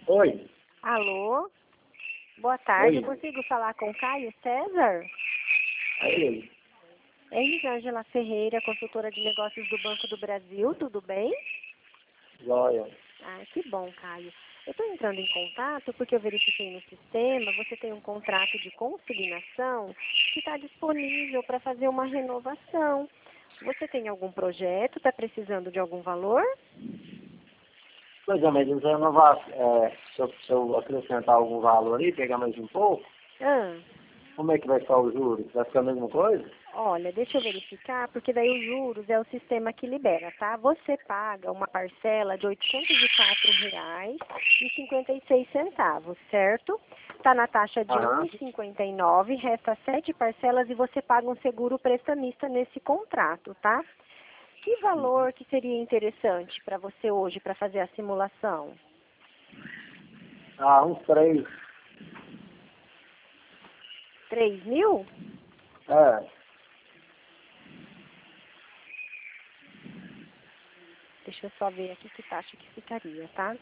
Oi. Alô? Boa tarde, Oi. eu consigo falar com Caio César? Oi. É Elisângela Ferreira, consultora de negócios do Banco do Brasil, tudo bem? Joia. Ah, que bom, Caio. Eu estou entrando em contato porque eu verifiquei no sistema, você tem um contrato de consignação que está disponível para fazer uma renovação. Você tem algum projeto? Está precisando de algum valor? Pois é, mas isso renovar, se eu acrescentar algum valor aí, pegar mais um pouco, Ah. como é que vai ficar o juros? Vai ficar a mesma coisa? Olha, deixa eu verificar, porque daí os juros é o sistema que libera, tá? Você paga uma parcela de R$ 804,56, certo? Está na taxa de Aham. 1,59, resta 7 parcelas e você paga um seguro prestamista nesse contrato, tá? Que valor que seria interessante para você hoje para fazer a simulação? Ah, uns 3. 3 mil? É. Deixa eu só ver aqui que taxa que ficaria, tá?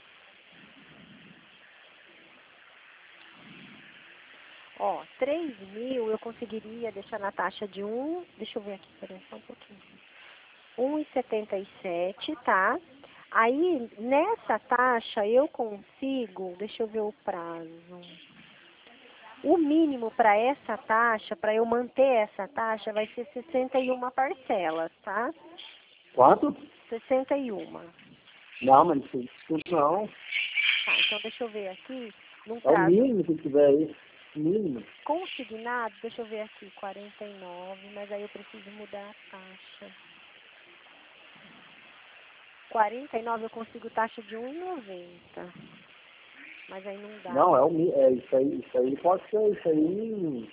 Ó, 3 mil eu conseguiria deixar na taxa de deixa eu ver aqui, peraí, só um pouquinho. 1,77, tá? Aí, nessa taxa, eu consigo, deixa eu ver o prazo. O mínimo para essa taxa, para eu manter essa taxa, vai ser 61 parcelas, tá? Quanto? 61. Não, mas isso não. Tá, então deixa eu ver aqui, num É o prazo mínimo que tiver aí. Mínimo. consignado, deixa eu ver aqui, 49, mas aí eu preciso mudar a taxa. 49 eu consigo taxa de 1,90. Mas aí não dá, Não, né? é o mínimo. É isso aí pode ser isso aí.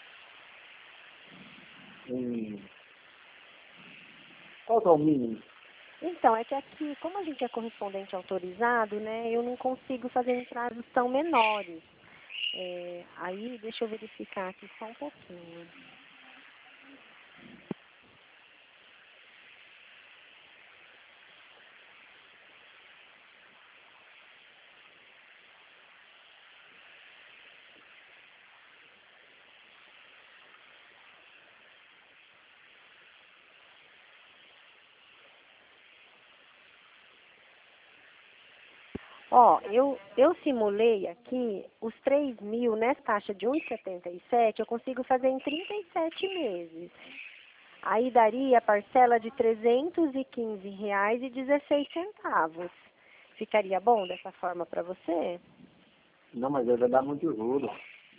Qual que é o mínimo? Então, é que aqui, como a gente é correspondente autorizado, né, eu não consigo fazer em prazos tão menores. Aí, deixa eu verificar aqui só um pouquinho. Ó, eu simulei aqui os 3 mil nessa taxa de 1,77, eu consigo fazer em 37 meses. Aí daria a parcela de R$ 315,16. Ficaria bom dessa forma para você? Não, mas aí vai dar muito juros.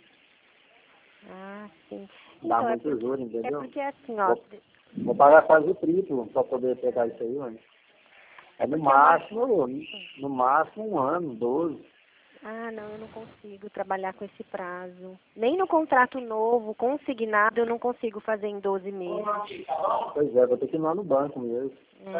Ah, sim. Dá Então, muito juros, é entendeu? porque assim, ó, Vou pagar quase o triplo para poder pegar isso aí, mano. é É porque é uma... no máximo 1 ano, 12. Ah, não, eu não consigo trabalhar com esse prazo. Nem no contrato novo, consignado, eu não consigo fazer em 12 meses. Pois é, vou ter que ir lá no banco mesmo.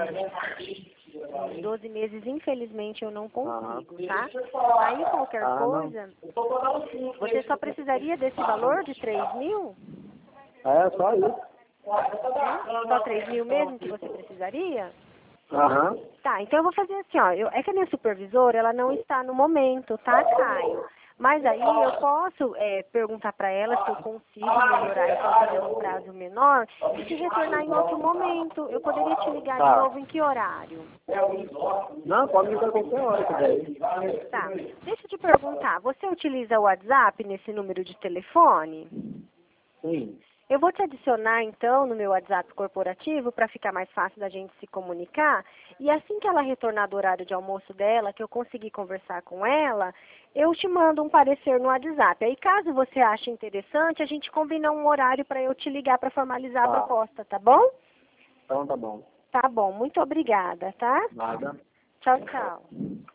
Em 12 meses, infelizmente, eu não Aham. consigo, tá? Aí, qualquer Ah, não. coisa, você só precisaria desse valor de 3 mil? É só isso. Só 3 mil mesmo que você precisaria? Aham. Tá, então eu vou fazer assim, ó. É que a minha supervisora, ela não está no momento, tá, Caio? Mas aí eu posso perguntar para ela se eu consigo melhorar e fazer num prazo menor e te retornar em outro momento. Eu poderia te ligar de Tá. novo em que horário? Não, pode ligar qualquer hora que daí. Tá. Deixa eu te perguntar, você utiliza o WhatsApp nesse número de telefone? Sim. Eu vou te adicionar, então, no meu WhatsApp corporativo para ficar mais fácil da gente se comunicar. E assim que ela retornar do horário de almoço dela, que eu conseguir conversar com ela, eu te mando um parecer no WhatsApp. Aí, caso você ache interessante, a gente combina um horário para eu te ligar para formalizar a Tá. proposta, tá bom? Então tá bom. Tá bom, muito obrigada, tá? Nada. Tchau, tchau.